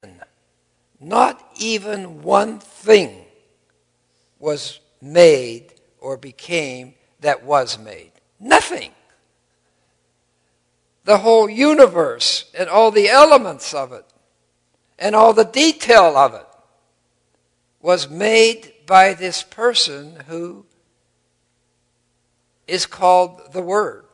Not even one thing was made or became that was made. Nothing. The whole universe and all the elements of it and all the detail of it was made by this person who is called the Word.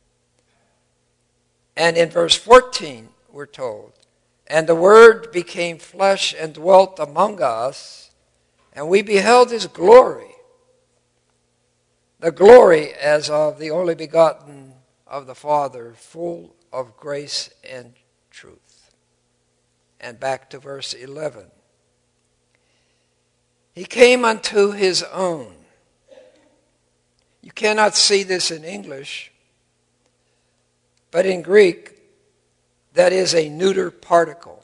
And in verse 14, we're told, and the Word became flesh and dwelt among us, and we beheld his glory, the glory as of the only begotten of the Father, full of grace and truth. And back to verse 11. He came unto his own. You cannot see this in English, but in Greek, that is a neuter particle.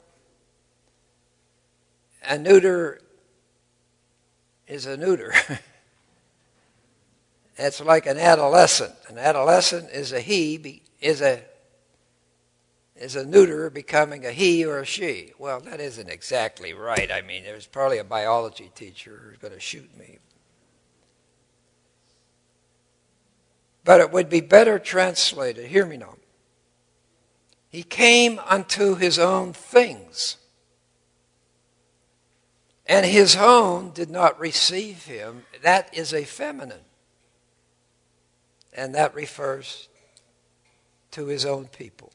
A neuter is a neuter. It's like an adolescent. An adolescent is a he, is a neuter becoming a he or a she. Well, that isn't exactly right. I mean, there's probably a biology teacher who's going to shoot me. But it would be better translated. Hear me now. He came unto his own things, and his own did not receive him. That is a feminine. And that refers to his own people.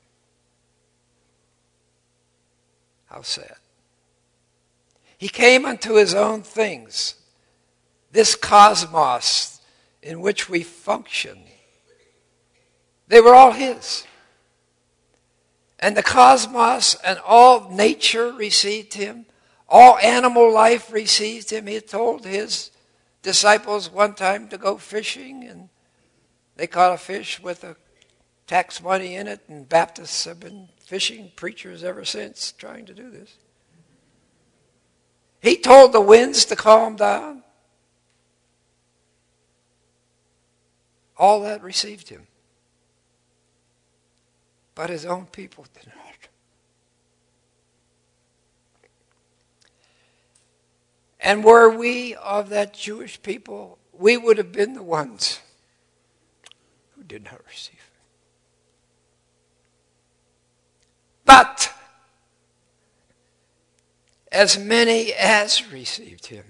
How sad. He came unto his own things. This cosmos in which we function, they were all his. And the cosmos and all nature received him. All animal life received him. He told his disciples one time to go fishing, and they caught a fish with a tax money in it, and Baptists have been fishing preachers ever since trying to do this. He told the winds to calm down. All that received him. But his own people did not. And were we of that Jewish people, we would have been the ones who did not receive him. But as many as received him,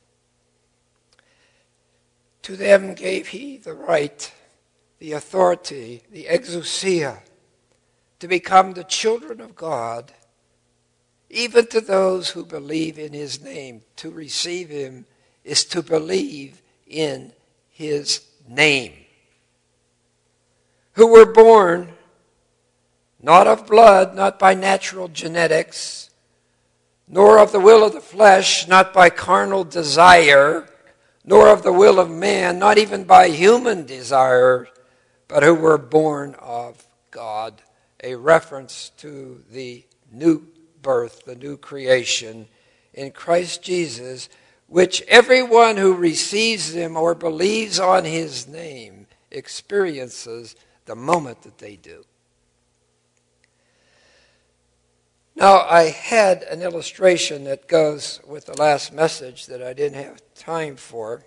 to them gave he the right, the authority, the exousia, to become the children of God, even to those who believe in his name. To receive him is to believe in his name. Who were born not of blood, not by natural genetics, nor of the will of the flesh, not by carnal desire, nor of the will of man, not even by human desire, but who were born of God. A reference to the new birth, the new creation in Christ Jesus, which everyone who receives him or believes on his name experiences the moment that they do. Now, I had an illustration that goes with the last message that I didn't have time for.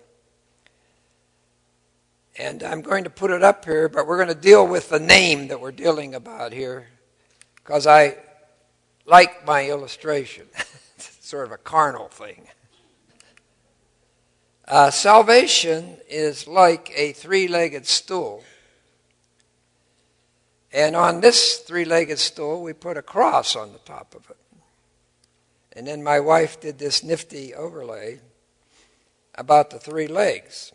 And I'm going to put it up here, but we're going to deal with the name that we're dealing about here, because I like my illustration. It's sort of a carnal thing. Salvation is like a three-legged stool. And on this three-legged stool, we put a cross on the top of it. And then my wife did this nifty overlay about the three legs.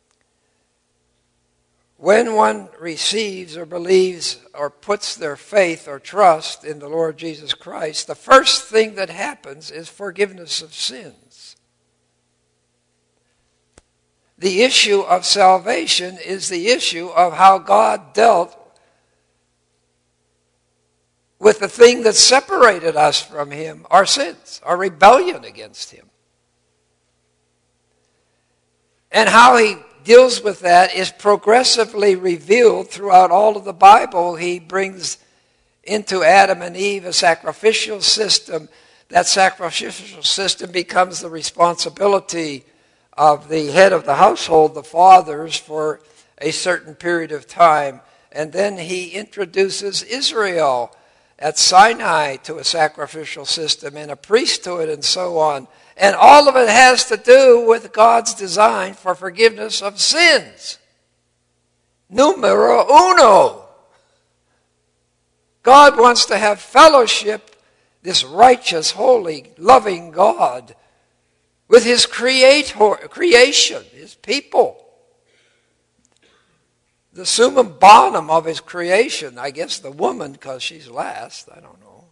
When one receives or believes or puts their faith or trust in the Lord Jesus Christ, the first thing that happens is forgiveness of sins. The issue of salvation is the issue of how God dealt with the thing that separated us from him, our sins, our rebellion against him. And how he deals with that is progressively revealed throughout all of the Bible. He brings into Adam and Eve a sacrificial system that sacrificial system becomes the responsibility of the head of the household, the fathers, for a certain period of time. And then he introduces Israel at Sinai to a sacrificial system and a priesthood and so on. And all of it has to do with God's design for forgiveness of sins. Numero uno. God wants to have fellowship, this righteous, holy, loving God, with his creation, his people. The summum bonum of his creation, I guess the woman, because she's last, I don't know.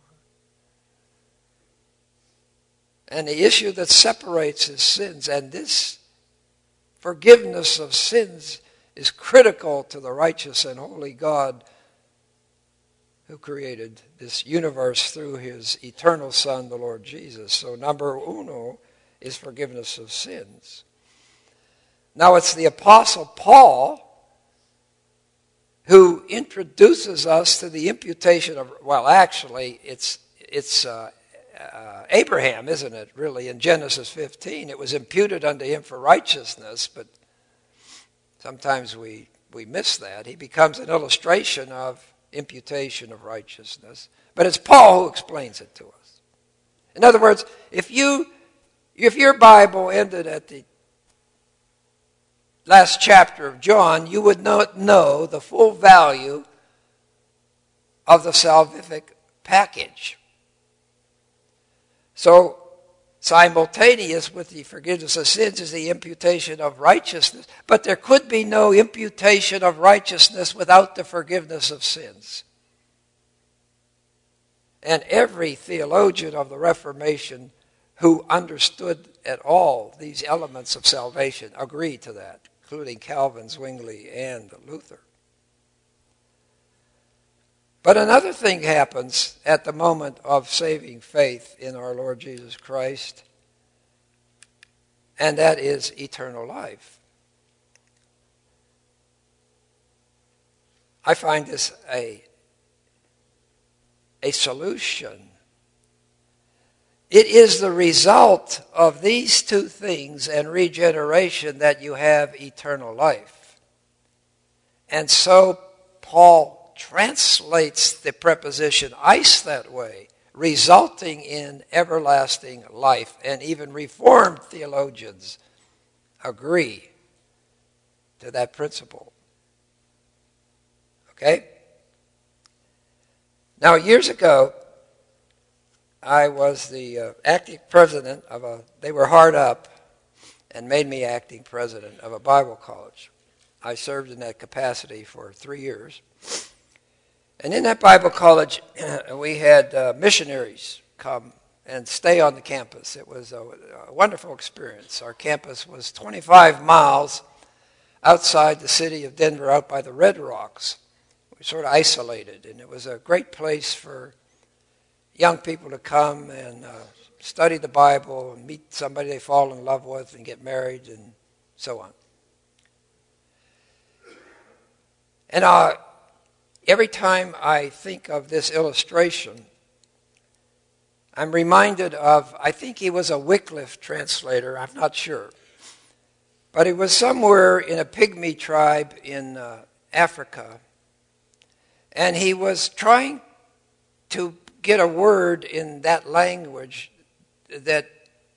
And the issue that separates his sins, and this forgiveness of sins is critical to the righteous and holy God who created this universe through his eternal Son, the Lord Jesus. So number uno is forgiveness of sins. Now it's the Apostle Paul who introduces us to the imputation of, well, actually, it's Abraham, isn't it, really? In Genesis 15, it was imputed unto him for righteousness, but sometimes we miss that. He becomes an illustration of imputation of righteousness. But it's Paul who explains it to us. In other words, if your Bible ended at the last chapter of John, you would not know the full value of the salvific package. So, simultaneous with the forgiveness of sins is the imputation of righteousness. But there could be no imputation of righteousness without the forgiveness of sins. And every theologian of the Reformation who understood at all these elements of salvation agreed to that, including Calvin, Zwingli, and Luther. But another thing happens at the moment of saving faith in our Lord Jesus Christ, and that is eternal life. I find this a solution. It is the result of these two things and regeneration that you have eternal life. And so Paul translates the preposition eis that way, resulting in everlasting life. And even Reformed theologians agree to that principle. Okay? Now, years ago, I was the acting president of they were hard up and made me acting president of a Bible college. I served in that capacity for 3 years. And in that Bible college, we had missionaries come and stay on the campus. It was a wonderful experience. Our campus was 25 miles outside the city of Denver, out by the Red Rocks. We were sort of isolated, and it was a great place for young people to come and study the Bible and meet somebody they fall in love with and get married and so on. And every time I think of this illustration, I'm reminded of, I think he was a Wycliffe translator, I'm not sure. But he was somewhere in a pygmy tribe in Africa, and he was trying to get a word in that language that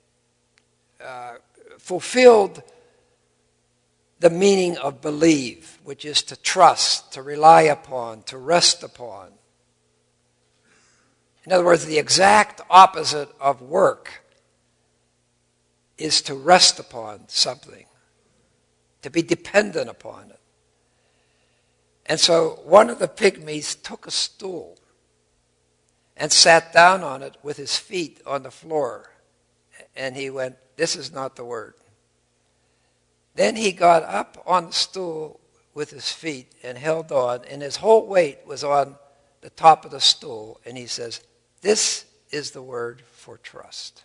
fulfilled the meaning of believe, which is to trust, to rely upon, to rest upon. In other words, the exact opposite of work is to rest upon something, to be dependent upon it. And so one of the pygmies took a stool and sat down on it with his feet on the floor. And he went, "This is not the word." Then he got up on the stool with his feet and held on, and his whole weight was on the top of the stool. And he says, "This is the word for trust.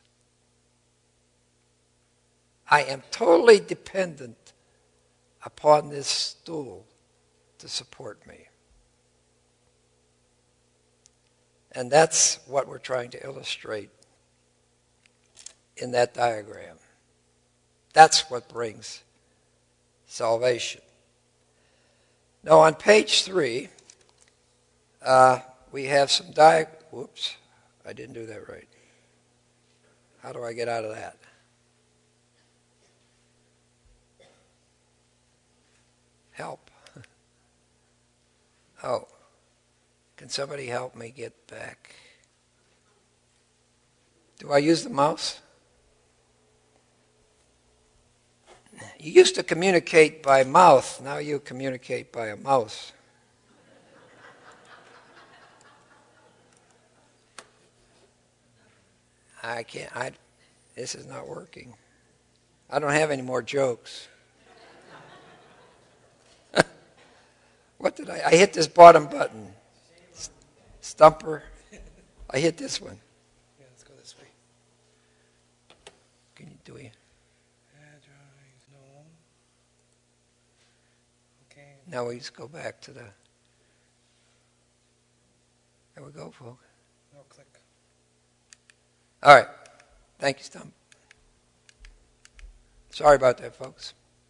I am totally dependent upon this stool to support me." And that's what we're trying to illustrate in that diagram. That's what brings salvation. Now on page 3, we have some whoops, I didn't do that right. How do I get out of that? Help. Oh, can somebody help me get back? Do I use the mouse? You used to communicate by mouth. Now you communicate by a mouse. I can't. This is not working. I don't have any more jokes. What did I hit this bottom button. Stumper. I hit this one. Yeah, let's go this way. Can you do it? No. Okay. Now we just go back to the. There we go, folks. No, click. All right. Thank you, Stump. Sorry about that, folks.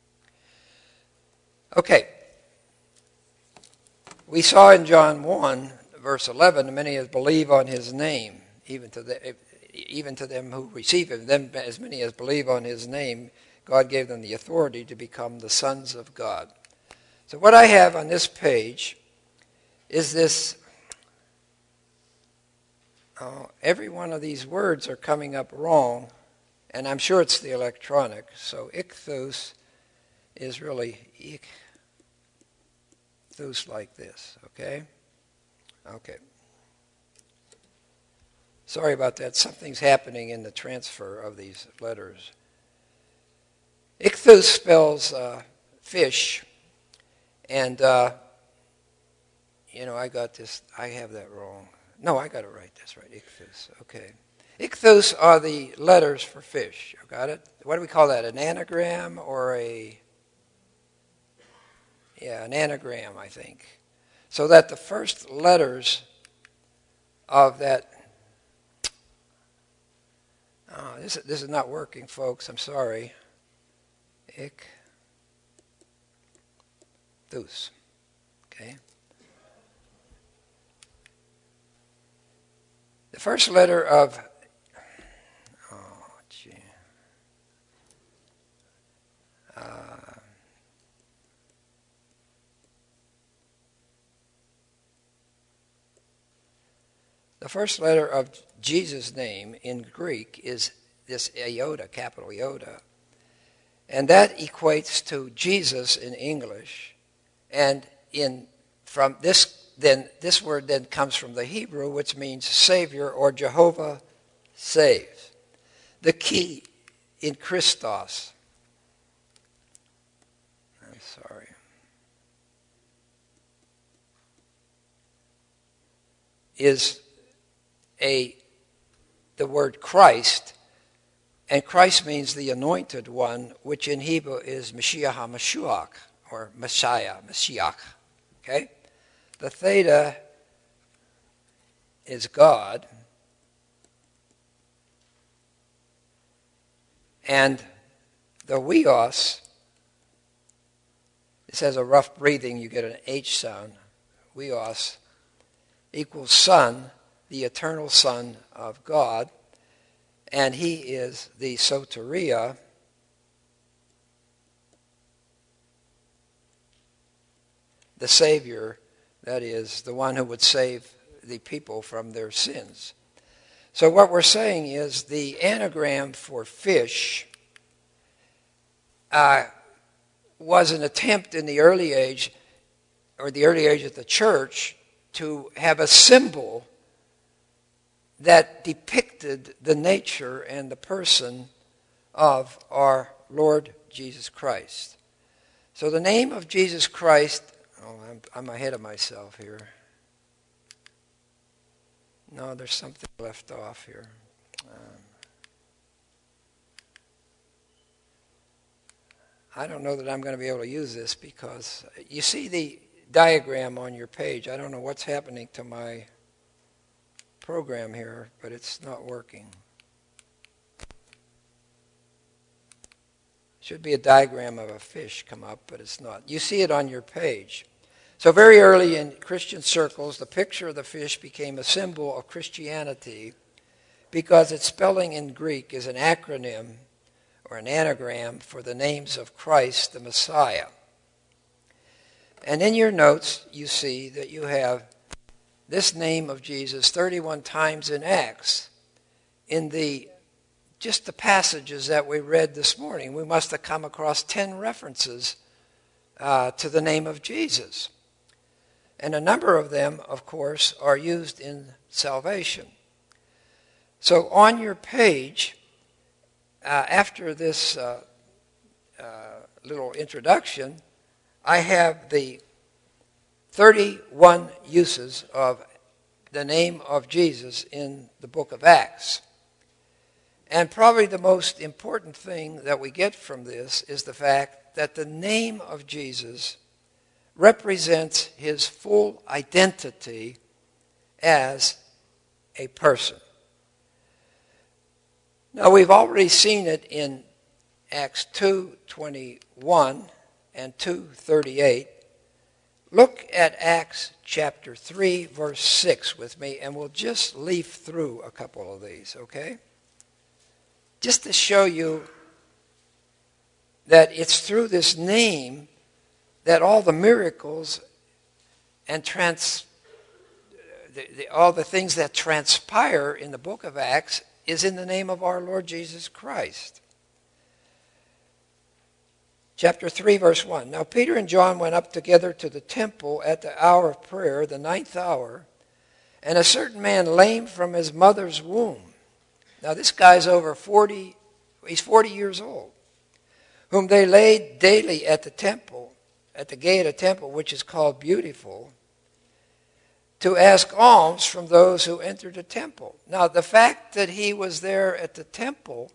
Okay. We saw in John 1, verse 11, many as believe on his name, even to them who receive him, them as many as believe on his name, God gave them the authority to become the sons of God. So what I have on this page is this. Every one of these words are coming up wrong, and I'm sure it's the electronic. So ichthus is really ichthus like this, okay? Okay. Sorry about that. Something's happening in the transfer of these letters. Ichthus spells fish, and, I got this. I have that wrong. No, I got it right. That's right. Ichthus. Okay. Ichthus are the letters for fish. You got it? What do we call that? An anagram or a... Yeah, an anagram, I think. So that the first letters of that... Oh, this is not working, folks. I'm sorry. Ichthus. Okay. The first letter of, the first letter of Jesus' name in Greek is this iota, capital iota, and that equates to Jesus in English, and from this. Then this word then comes from the Hebrew, which means Savior or Jehovah saves. The key in Christos, I'm sorry, is the word Christ, and Christ means the anointed one, which in Hebrew is Mashiach HaMashiach, or Messiah, Mashiach, okay? The theta is God, and the weos, this has a rough breathing, you get an H sound, weos, equals Son, the eternal Son of God, and he is the soteria, the Savior. That is, the one who would save the people from their sins. So what we're saying is the anagram for fish was an attempt in the early age, or the early age of the church, to have a symbol that depicted the nature and the person of our Lord Jesus Christ. So the name of Jesus Christ... Oh, I'm ahead of myself here. No, there's something left off here. I don't know that I'm going to be able to use this because you see the diagram on your page. I don't know what's happening to my program here, but it's not working. Should be a diagram of a fish come up, but it's not. You see it on your page. So very early in Christian circles, the picture of the fish became a symbol of Christianity because its spelling in Greek is an acronym or an anagram for the names of Christ, the Messiah. And in your notes, you see that you have this name of Jesus 31 times in Acts. In just the passages that we read this morning, we must have come across 10 references to the name of Jesus. And a number of them, of course, are used in salvation. So on your page, after this little introduction, I have the 31 uses of the name of Jesus in the book of Acts. And probably the most important thing that we get from this is the fact that the name of Jesus represents his full identity as a person. Now, we've already seen it in Acts 2:21 and 2:38. Look at Acts chapter 3, verse 6 with me, and we'll just leaf through a couple of these, okay? Just to show you that it's through this name that all the miracles and all the things that transpire in the book of Acts is in the name of our Lord Jesus Christ. Chapter 3, verse 1. Now Peter and John went up together to the temple at the hour of prayer, the 9th hour, and a certain man lame from his mother's womb. Now this guy's over 40, he's 40 years old, whom they laid daily at the temple, at the gate of the temple, which is called Beautiful, to ask alms from those who entered the temple. Now the fact that he was there at the temple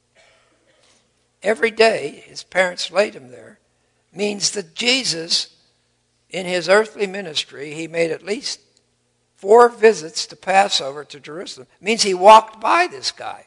every day, his parents laid him there, means that Jesus, in his earthly ministry, he made at least 4 visits to Passover to Jerusalem. It means he walked by this guy.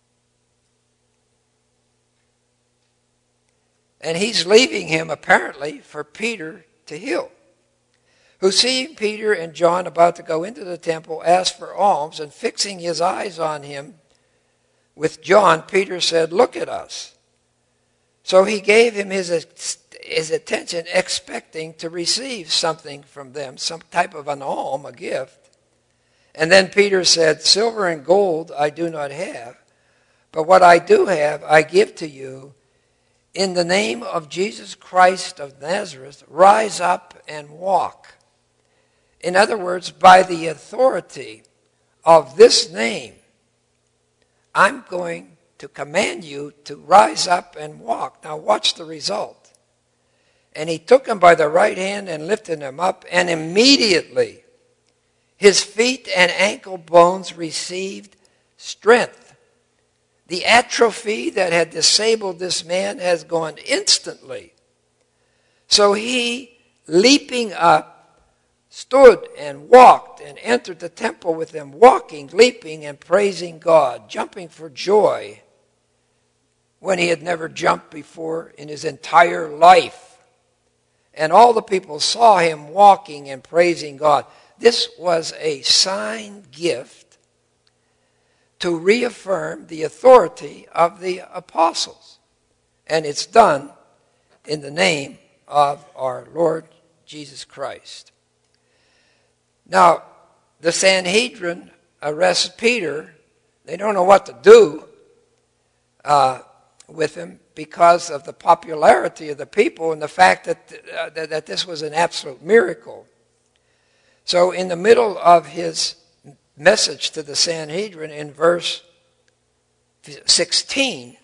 And he's leaving him, apparently, for Peter to heal, who, seeing Peter and John about to go into the temple, asked for alms, and fixing his eyes on him with John, Peter said, "Look at us." So he gave him his attention, expecting to receive something from them, some type of an alm, a gift. And then Peter said, "Silver and gold I do not have, but what I do have I give to you. In the name of Jesus Christ of Nazareth, rise up and walk." In other words, by the authority of this name, I'm going to command you to rise up and walk. Now watch the result. And he took him by the right hand and lifted him up, and immediately his feet and ankle bones received strength. The atrophy that had disabled this man has gone instantly. So he, leaping up, stood and walked and entered the temple with them, walking, leaping, and praising God, jumping for joy when he had never jumped before in his entire life. And all the people saw him walking and praising God. This was a sign gift to reaffirm the authority of the apostles. And it's done in the name of our Lord Jesus Christ. Now, the Sanhedrin arrests Peter. They don't know what to do with him because of the popularity of the people and the fact that this was an absolute miracle. So in the middle of his message to the Sanhedrin in verse 16,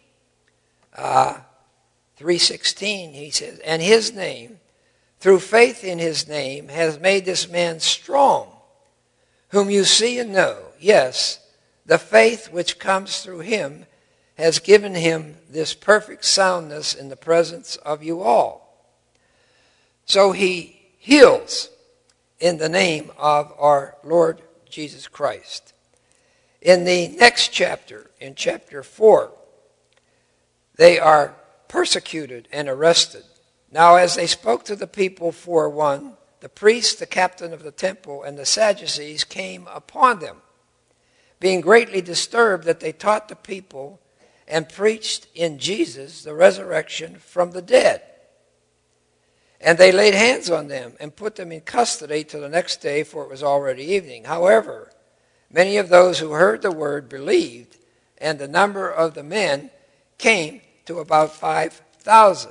3:16, he says, "And his name, through faith in his name, has made this man strong, whom you see and know. Yes, the faith which comes through him has given him this perfect soundness in the presence of you all." So he heals in the name of our Lord Jesus Christ. In the next chapter, in chapter 4, they are persecuted and arrested. Now as they spoke to the people for one, the priest, the captain of the temple, and the Sadducees came upon them, being greatly disturbed that they taught the people and preached in Jesus the resurrection from the dead. And they laid hands on them and put them in custody till the next day, for it was already evening. However, many of those who heard the word believed, and the number of the men came to about 5,000.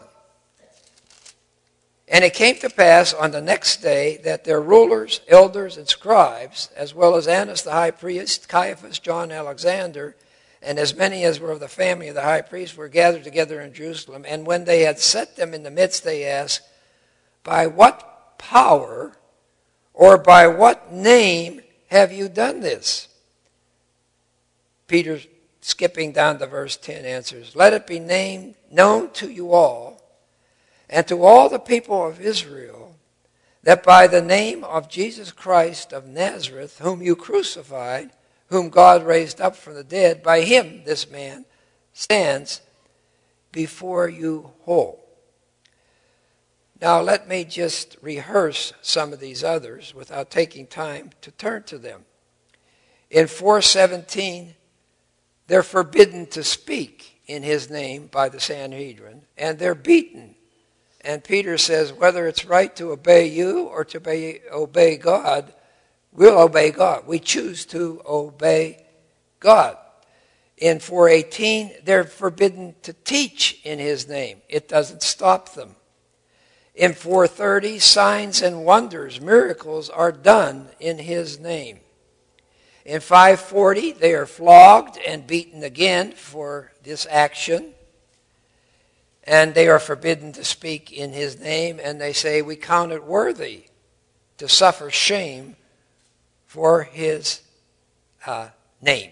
And it came to pass on the next day that their rulers, elders, and scribes, as well as Annas the high priest, Caiaphas, John, Alexander, and as many as were of the family of the high priest, were gathered together in Jerusalem. And when they had set them in the midst, they asked, by what power or by what name have you done this? Peter, skipping down to verse 10, answers, let it be known to you all and to all the people of Israel that by the name of Jesus Christ of Nazareth, whom you crucified, whom God raised up from the dead, by him this man stands before you whole. Now let me just rehearse some of these others without taking time to turn to them. In 4:17, they're forbidden to speak in his name by the Sanhedrin, and they're beaten. And Peter says, whether it's right to obey you or to obey God, we'll obey God. We choose to obey God. In 4:18, they're forbidden to teach in his name. It doesn't stop them. In 4:30, signs and wonders, miracles are done in his name. In 5:40, they are flogged and beaten again for this action. And they are forbidden to speak in his name. And they say, we count it worthy to suffer shame for his name.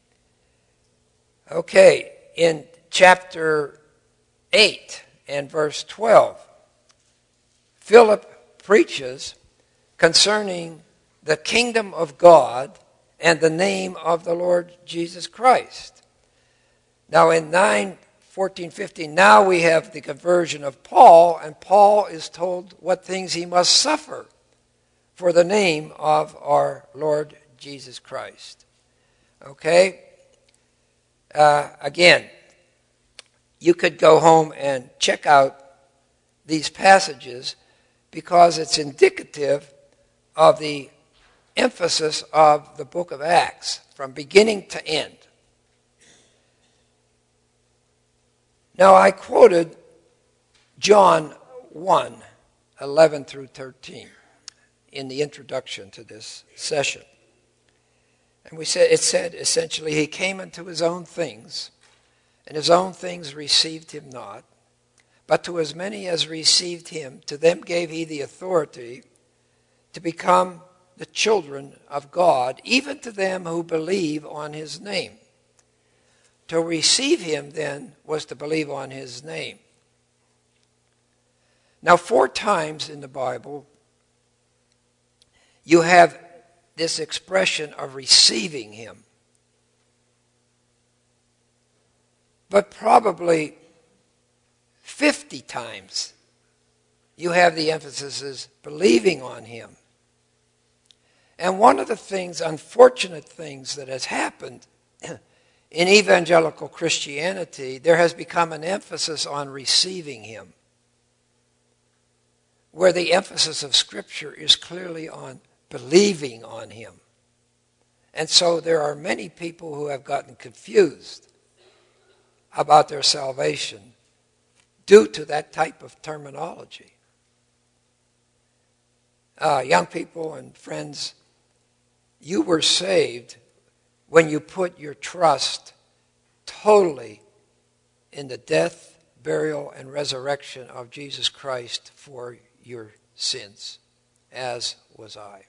Okay, in chapter 8 and verse 12, Philip preaches concerning the kingdom of God and the name of the Lord Jesus Christ. Now in 9:14, 15, now we have the conversion of Paul, and Paul is told what things he must suffer for the name of our Lord Jesus Christ. Okay? Again, you could go home and check out these passages because it's indicative of the emphasis of the book of Acts from beginning to end. Now, I quoted John 1:11 through 13 in the introduction to this session. And it said essentially, he came unto his own things, and his own things received him not. But to as many as received him, to them gave he the authority to become the children of God, even to them who believe on his name. To receive him, then, was to believe on his name. Now, 4 times in the Bible, you have this expression of receiving him. But probably 50 times, you have the emphasis is believing on him. And one of the things, unfortunate things that has happened in evangelical Christianity, there has become an emphasis on receiving him, where the emphasis of Scripture is clearly on believing on him. And so there are many people who have gotten confused about their salvation due to that type of terminology. Young people and friends, you were saved when you put your trust totally in the death, burial, and resurrection of Jesus Christ for your sins, as was I.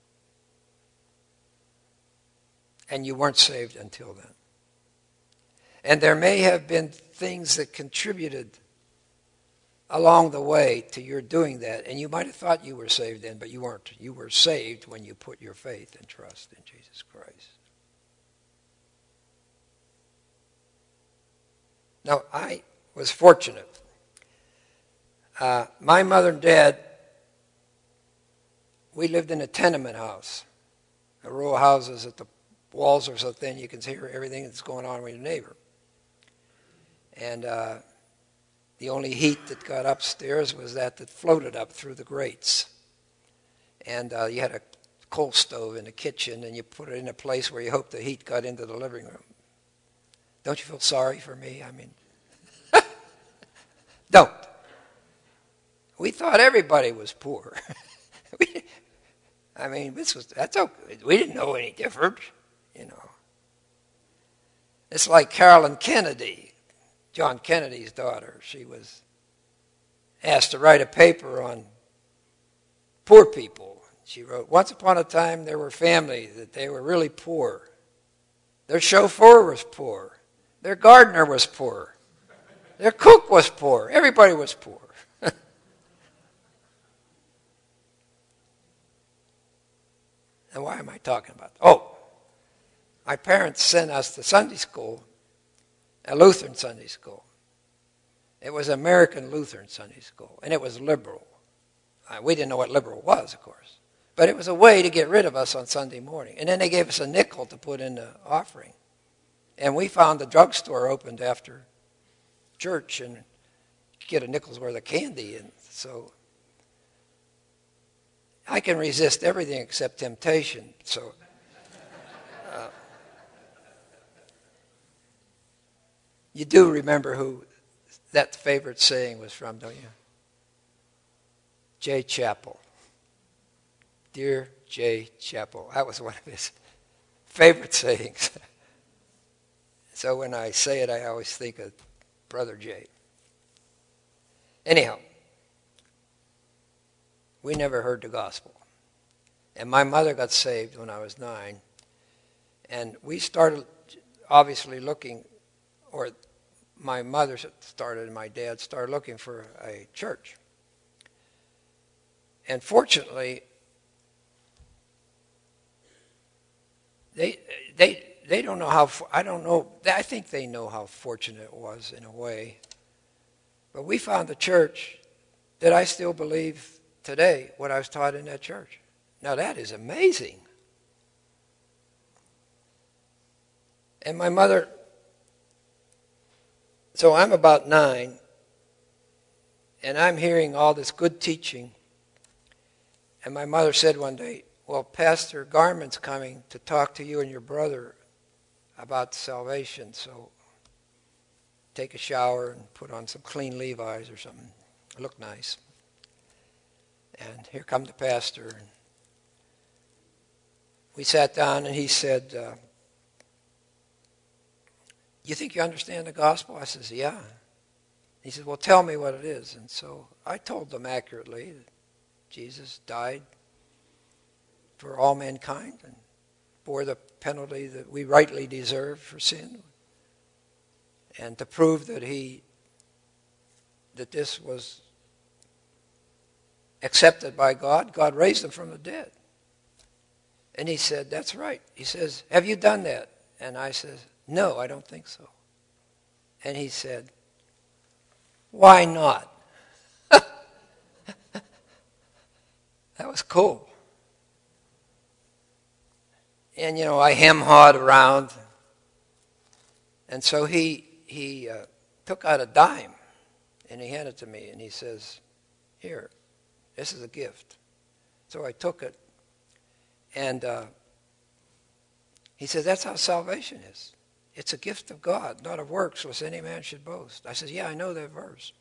And you weren't saved until then. And there may have been things that contributed along the way to your doing that. And you might have thought you were saved then, but you weren't. You were saved when you put your faith and trust in Jesus Christ. Now, I was fortunate. My mother and dad, we lived in a tenement house, a row of houses that the walls are so thin you can hear everything that's going on with your neighbor. And the only heat that got upstairs was that floated up through the grates. And you had a coal stove in the kitchen, and you put it in a place where you hoped the heat got into the living room. Don't you feel sorry for me? I mean, don't. We thought everybody was poor. That's okay. We didn't know any different, you know. It's like Carolyn Kennedy, John Kennedy's daughter. She was asked to write a paper on poor people. She wrote, once upon a time there were families that they were really poor. Their chauffeur was poor. Their gardener was poor. Their cook was poor. Everybody was poor. And why am I talking about that? Oh, my parents sent us to Sunday school, a Lutheran Sunday school. It was American Lutheran Sunday school, and it was liberal. We didn't know what liberal was, of course. But it was a way to get rid of us on Sunday morning. And then they gave us a nickel to put in the offering. And we found the drugstore opened after church, and you could get a nickel's worth of candy. And so I can resist everything except temptation. So you do remember who that favorite saying was from, don't you? J. Chapel. Dear J. Chapel. That was one of his favorite sayings. So when I say it, I always think of Brother J. Anyhow, we never heard the gospel. And my mother got saved when I was 9. And we started obviously looking, or my mother started and my dad started looking for a church. And fortunately, they don't know how, I don't know, I think they know how fortunate it was in a way. But we found a church that I still believe today what I was taught in that church. Now that is amazing. And my mother, so I'm about 9, and I'm hearing all this good teaching. And my mother said one day, well, Pastor Garman's coming to talk to you and your brother about salvation, so take a shower and put on some clean Levi's or something. Look nice. And here come the pastor. We sat down and he said, you think you understand the gospel? I says, yeah. He said, well, tell me what it is. And so I told them accurately that Jesus died for all mankind and bore the penalty that we rightly deserve for sin. And to prove that this was accepted by God, God raised him from the dead. And he said, that's right. He says, have you done that? And I said, no, I don't think so. And he said, why not? That was cool. And, you know, I hem-hawed around. And so he took out a dime, and he handed it to me, and he says, here, this is a gift. So I took it, and he said, that's how salvation is. It's a gift of God, not of works, lest any man should boast. I said, yeah, I know that verse.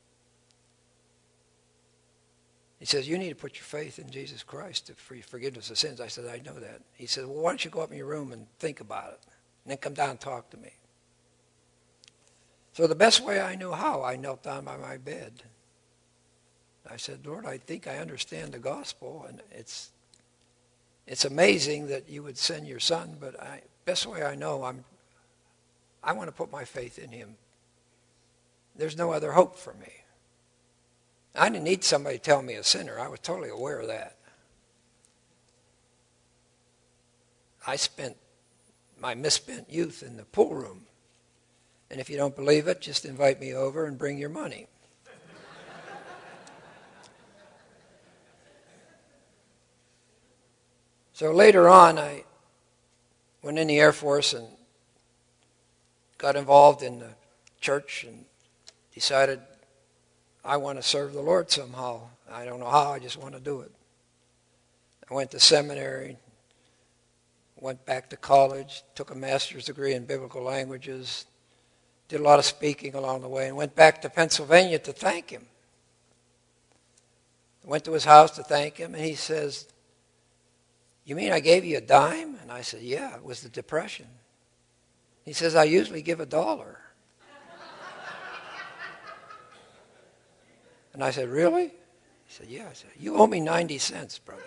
He says, you need to put your faith in Jesus Christ for forgiveness of sins. I said, I know that. He said, well, why don't you go up in your room and think about it, and then come down and talk to me. So the best way I knew how, I knelt down by my bed. I said, Lord, I think I understand the gospel, and it's amazing that you would send your son, but best way I know, I want to put my faith in him. There's no other hope for me. I didn't need somebody to tell me a sinner. I was totally aware of that. I spent my misspent youth in the pool room. And if you don't believe it, just invite me over and bring your money. So later on, I went in the Air Force and got involved in the church and decided I want to serve the Lord somehow. I don't know how, I just want to do it. I went to seminary, went back to college, took a master's degree in biblical languages, did a lot of speaking along the way, and went back to Pennsylvania to thank him. I went to his house to thank him, and he says, "You mean I gave you a dime?" And I said, "Yeah, it was the Depression." He says, "I usually give $1." And I said, "Really?" He said, "Yeah." I said, "You owe me 90 cents, brother."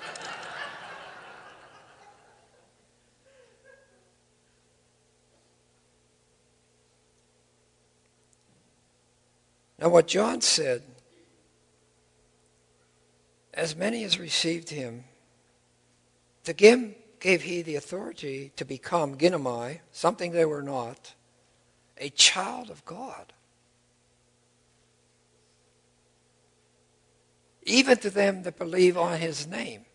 Now what John said, as many as received him, to him gave he the authority to become ginomai, something they were not, a child of God. Even to them that believe on his name.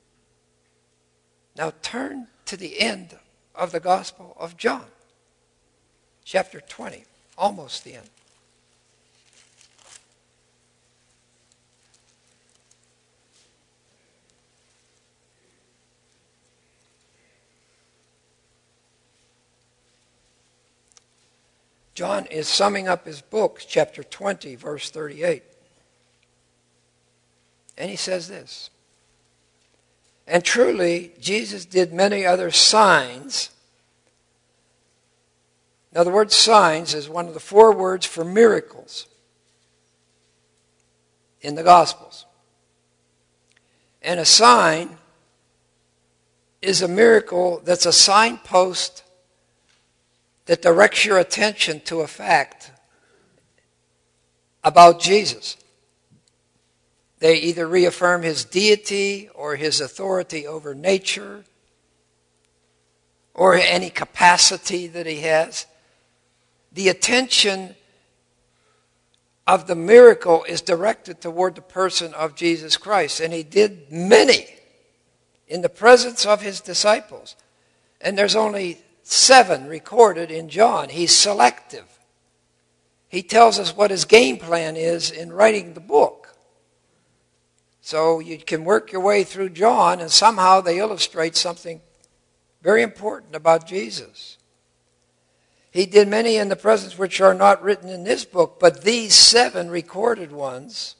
Now turn to the end of the Gospel of John, chapter 20, almost the end. John is summing up his book, chapter 20, verse 38. And he says this, "And truly, Jesus did many other signs." Now, the word signs is one of the 4 words for miracles in the Gospels. And a sign is a miracle that's a signpost that directs your attention to a fact about Jesus. They either reaffirm his deity or his authority over nature or any capacity that he has. The attention of the miracle is directed toward the person of Jesus Christ. And he did many in the presence of his disciples. And there's only 7 recorded in John. He's selective. He tells us what his game plan is in writing the book. So you can work your way through John, and somehow they illustrate something very important about Jesus. He did many in the presence which are not written in this book, but these 7 recorded ones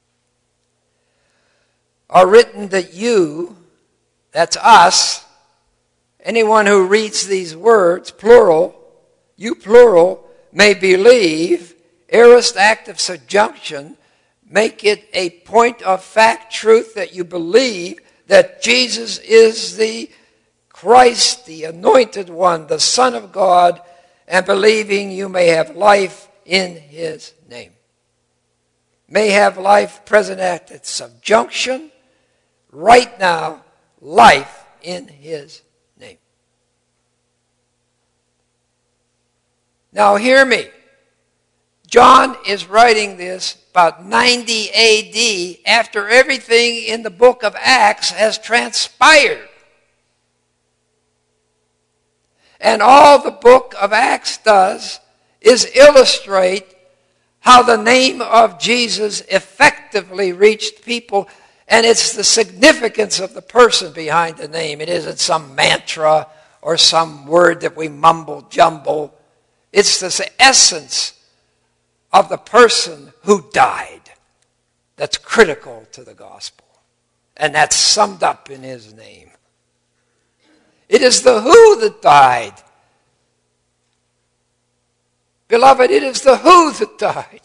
are written that you, that's us, anyone who reads these words, plural, you plural, may believe, aorist active subjunction, make it a point of fact truth that you believe that Jesus is the Christ, the anointed one, the Son of God, and believing you may have life in his name. May have life, present active subjunction, right now, life in his name. Now hear me. John is writing this about 90 AD after everything in the book of Acts has transpired. And all the book of Acts does is illustrate how the name of Jesus effectively reached people. And it's the significance of the person behind the name. It isn't some mantra or some word that we mumble jumble. It's the essence of the person who died that's critical to the gospel. And that's summed up in his name. It is the who that died. Beloved, it is the who that died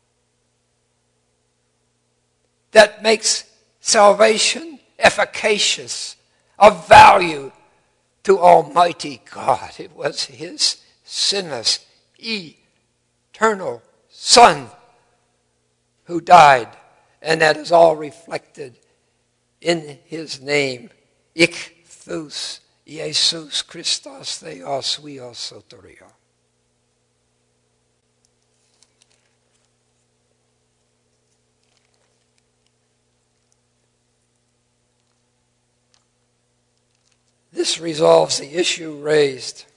that makes salvation efficacious, of value to Almighty God. It was his sinless, eternal Son who died, and that is all reflected in his name. Ichthus Jesus Christos Theos Huios Soteria. Jesus resolves the issue raised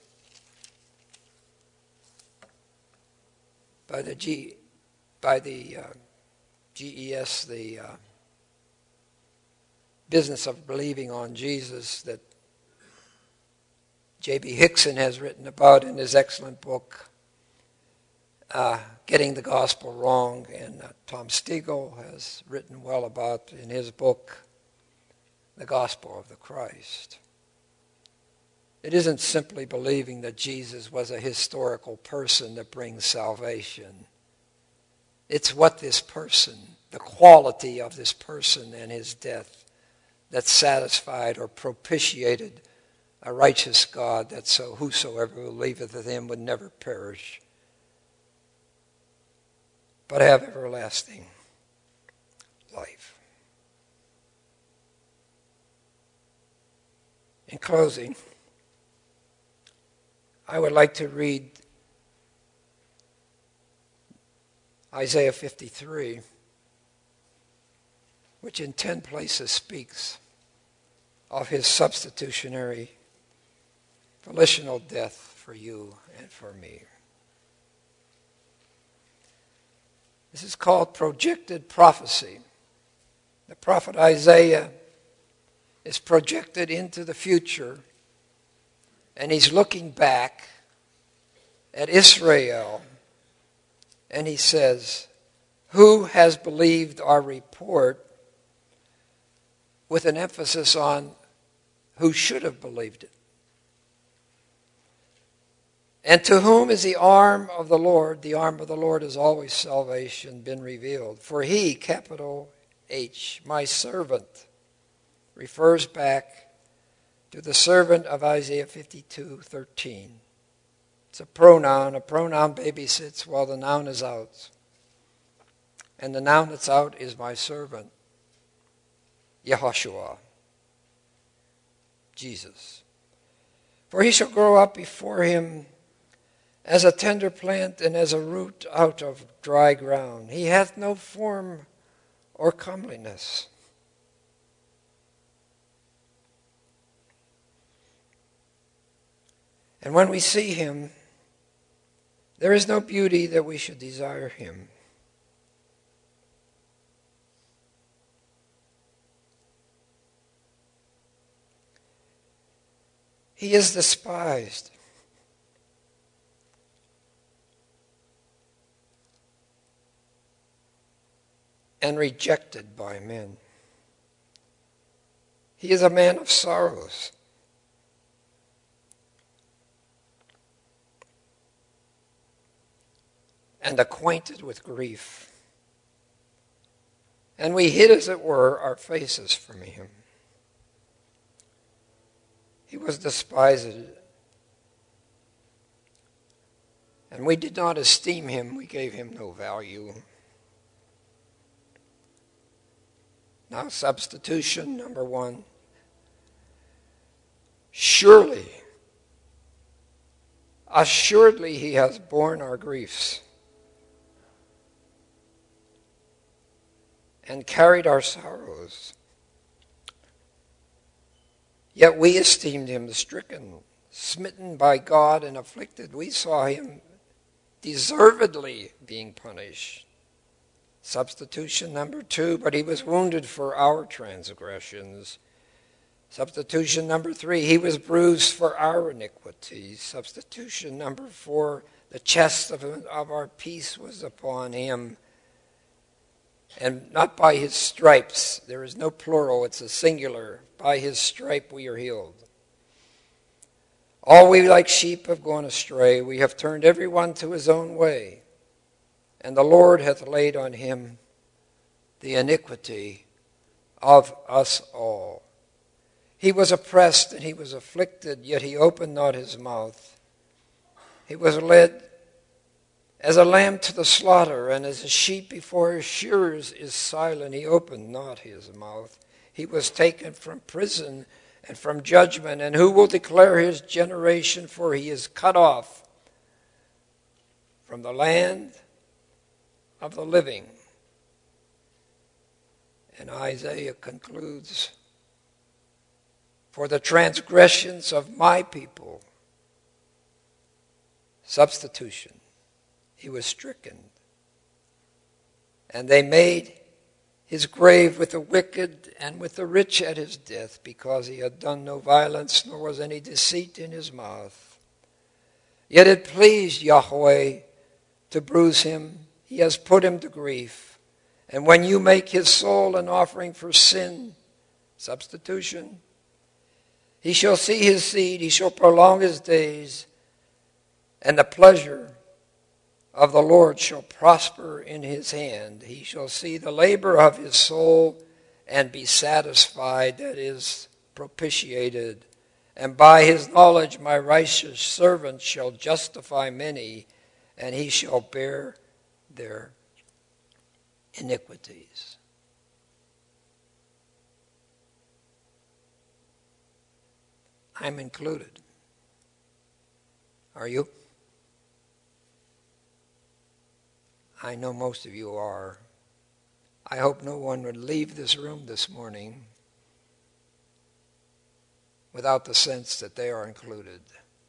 by the GES, the business of believing on Jesus, that J.B. Hickson has written about in his excellent book, Getting the Gospel Wrong, and Tom Stegall has written well about in his book, The Gospel of the Christ. It isn't simply believing that Jesus was a historical person that brings salvation. It's what this person, the quality of this person and his death, that satisfied or propitiated a righteous God, that so whosoever believeth in him would never perish, but have everlasting life. In closing, I would like to read Isaiah 53, which in 10 places speaks of his substitutionary volitional death for you and for me. This is called projected prophecy. The prophet Isaiah is projected into the future, and he's looking back at Israel, and he says, "Who has believed our report?" with an emphasis on who should have believed it. And to whom is the arm of the Lord? The arm of the Lord is always salvation, been revealed. For he, capital H, my servant, refers back to the servant of Isaiah 52:13. It's a pronoun. A pronoun babysits while the noun is out. And the noun that's out is my servant, Yehoshua, Jesus. For he shall grow up before him as a tender plant and as a root out of dry ground. He hath no form or comeliness. And when we see him, there is no beauty that we should desire him. He is despised and rejected by men. He is a man of sorrows, and acquainted with grief. And we hid, as it were, our faces from him. He was despised, and we did not esteem him. We gave him no value. Now, substitution, number one. Surely, assuredly, he has borne our griefs and carried our sorrows. Yet we esteemed him stricken, smitten by God, and afflicted. We saw him deservedly being punished. Substitution number two, but he was wounded for our transgressions. Substitution number three, he was bruised for our iniquities. Substitution number four, the chest of our peace was upon him. And not by his stripes. There is no plural, it's a singular. By his stripe we are healed. All we like sheep have gone astray. We have turned every one to his own way. And the Lord hath laid on him the iniquity of us all. He was oppressed and he was afflicted, yet he opened not his mouth. He was led as a lamb to the slaughter, and as a sheep before his shearers is silent, he opened not his mouth. He was taken from prison and from judgment, and who will declare his generation? For he is cut off from the land of the living. And Isaiah concludes, for the transgressions of my people. Substitution. He was stricken. And they made his grave with the wicked and with the rich at his death, because he had done no violence, nor was any deceit in his mouth. Yet it pleased Yahweh to bruise him. He has put him to grief. And when you make his soul an offering for sin, substitution, he shall see his seed, he shall prolong his days, and the pleasure of the Lord shall prosper in his hand. He shall see the labor of his soul and be satisfied, that is, propitiated. And by his knowledge my righteous servant shall justify many, and he shall bear their iniquities. I'm included. Are you? I know most of you are. I hope no one would leave this room this morning without the sense that they are included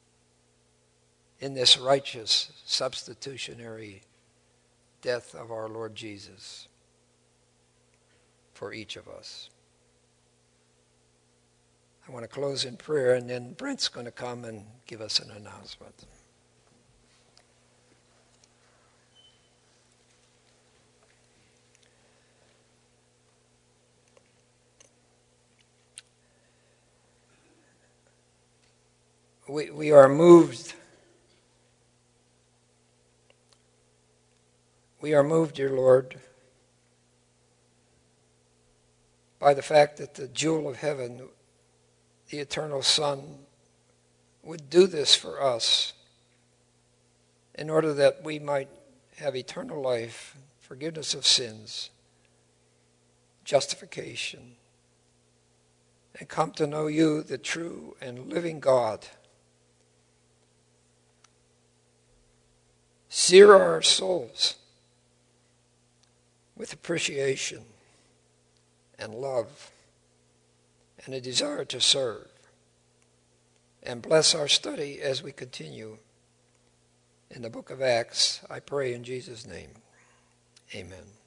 in this righteous substitutionary death of our Lord Jesus for each of us. I want to close in prayer, and then Brent's going to come and give us an announcement. We are moved. We are moved, dear Lord, by the fact that the jewel of heaven, the eternal Son, would do this for us in order that we might have eternal life, forgiveness of sins, justification, and come to know you, the true and living God. Sear our souls with appreciation and love and a desire to serve. And bless our study as we continue in the book of Acts. I pray in Jesus' name. Amen.